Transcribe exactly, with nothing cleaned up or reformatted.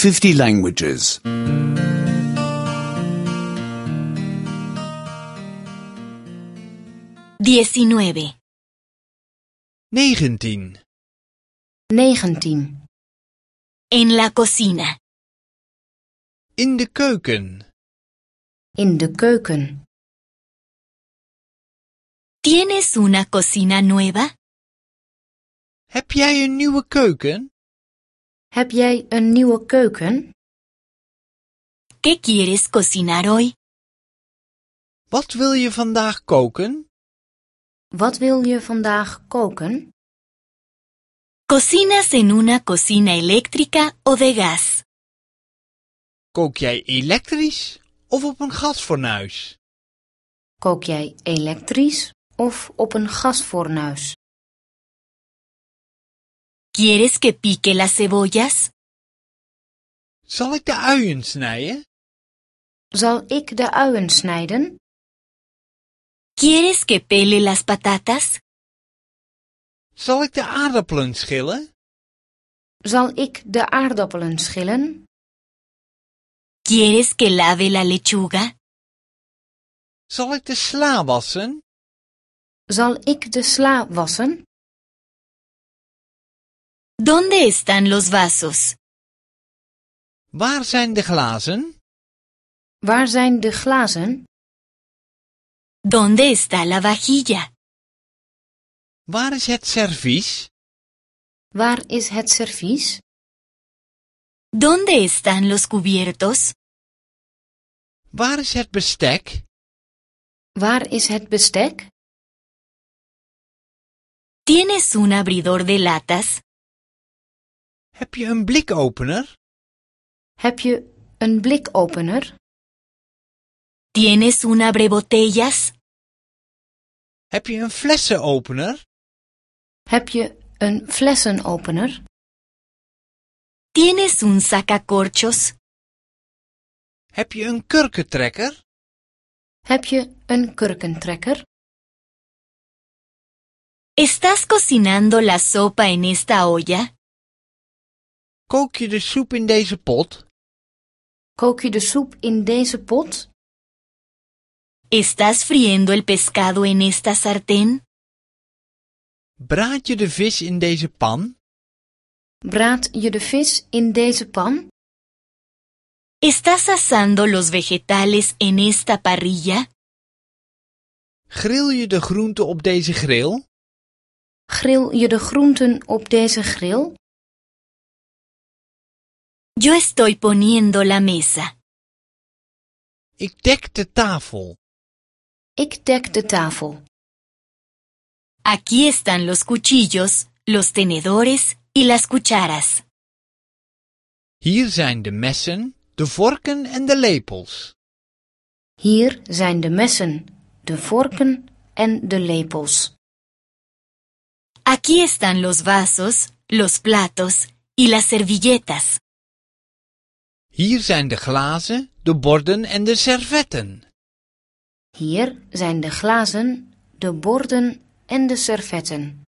fifty languages. diecinueve. negentien. negentien. En la cocina. In de keuken. In de keuken. ¿Tienes una cocina nueva? Heb jij een nieuwe keuken? Heb jij een nieuwe keuken? ¿Qué quieres cocinar hoy? Wat wil je vandaag koken? Wat wil je vandaag koken? ¿Cocinas en una cocina eléctrica o de gas? Kook jij elektrisch of op een gasfornuis? Kook jij elektrisch of op een gasfornuis? ¿Quieres que pique las cebollas? Zal ik de uien snijden? Zal ik de uien snijden? ¿Quieres que pele las patatas? Zal ik de aardappelen schillen? Zal ik de aardappelen schillen? ¿Quieres que lave la lechuga? Zal ik de sla wassen? Zal ik de sla wassen? ¿Dónde están los vasos? Waar zijn de glazen? Waar zijn de glazen? ¿Dónde está la vajilla? Waar is het servies? Waar is het servies? ¿Dónde están los cubiertos? Waar is het bestek? Waar is het bestek? ¿Tienes un abridor de latas? Heb je een blikopener? Heb je een blikopener? ¿Tienes un abrebotellas? Heb je een flessenopener? Heb je een flessenopener? ¿Tienes un sacacorchos? Heb je een kurkentrekker? Heb je een kurkentrekker? ¿Estás cocinando la sopa en esta olla? Kook je de soep in deze pot? Kook je de soep in deze pot? ¿Estás friendo el pescado en esta sartén? Braad je de vis in deze pan? Braad je de vis in deze pan? ¿Estás asando los vegetales en esta parrilla? Grill je de groenten op deze grill? Grill je de groenten op deze grill? Yo estoy poniendo la mesa. Ik dek de tafel. Ik dek de tafel. Aquí están los cuchillos, los tenedores y las cucharas. Hier zijn de messen, de vorken en de lepels. Hier zijn de messen, de vorken en de lepels. Aquí están los vasos, los platos y las servilletas. Hier zijn de glazen, de borden en de servetten. Hier zijn de glazen, de borden en de servetten.